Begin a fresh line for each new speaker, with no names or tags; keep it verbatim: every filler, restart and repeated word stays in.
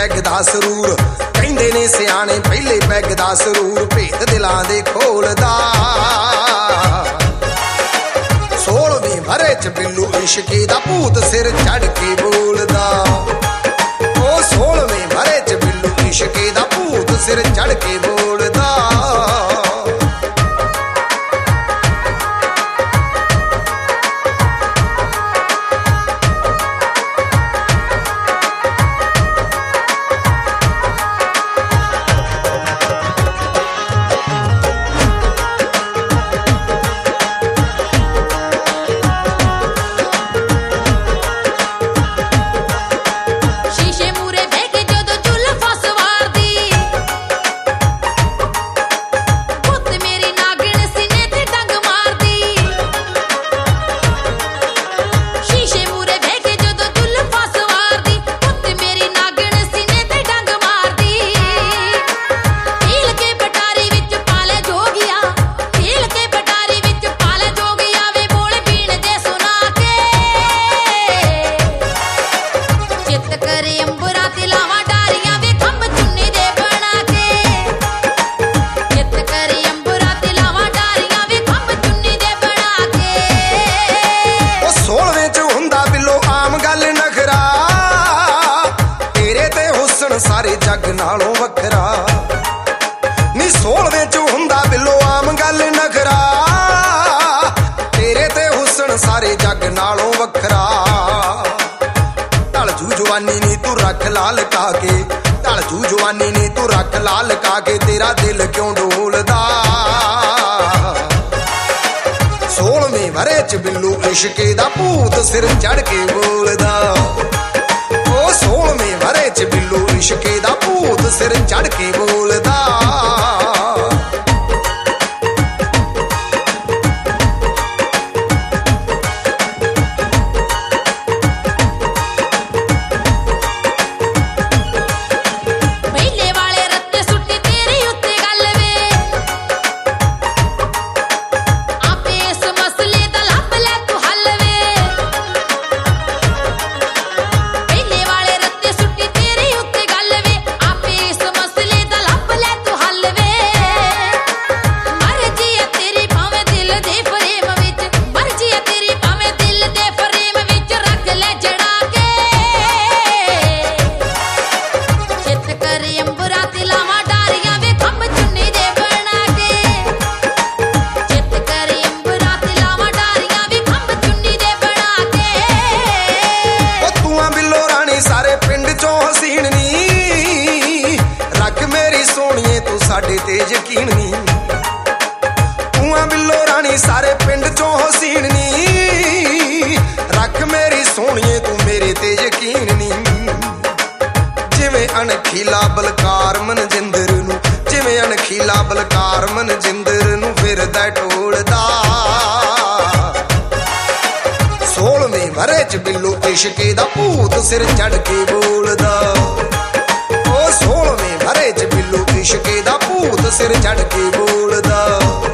Peg दा सरूर कहंदे ने सियाणे पहले पैग दा सरूर भेद दिलां दे खोलदा सोलहवें भरे च बिल्लू इश्के दा भूत सिर चढ़ के बोलदा ओ सोलहवें भरे च बिल्लू इश्के दा भूत सिर चढ़ के बोलदा सारे जग नालों वखरा नी सोलहवें च हुंदा बिल्लो आम गल नखरा तेरे ते हुसन सारे जग नालों वखरा ढल जू जवानी नी तू रख लाल काके ढल जू जवानी नी तू रख लाल काके तेरा दिल क्यों डोलदा सोलहवें भरे च बिल्लू इश्के दा भूत सिर चढ़ के बोलदा सोलहवें भरे च बिल्लू इश्के दा भूत सिर चढ़ के बोलदा साडे ते यकीन नी तूं बिल्लो रानी सारे पिंड चों हसीन नी रख मेरी सोहणिए तू मेरे ते यकीन नी जिवें अणखीला बलकार मन जिंदर नू जिवें अणखीला बलकार मन जिंदर नू फिरदा टोलदा सोलहवें भरे च बिल्लो इश्के दा भूत सिर चढ़ के बोलदा सोलहवें भरे च बिल्लू इश्के दा भूत सिर चढ़ के बोलदा।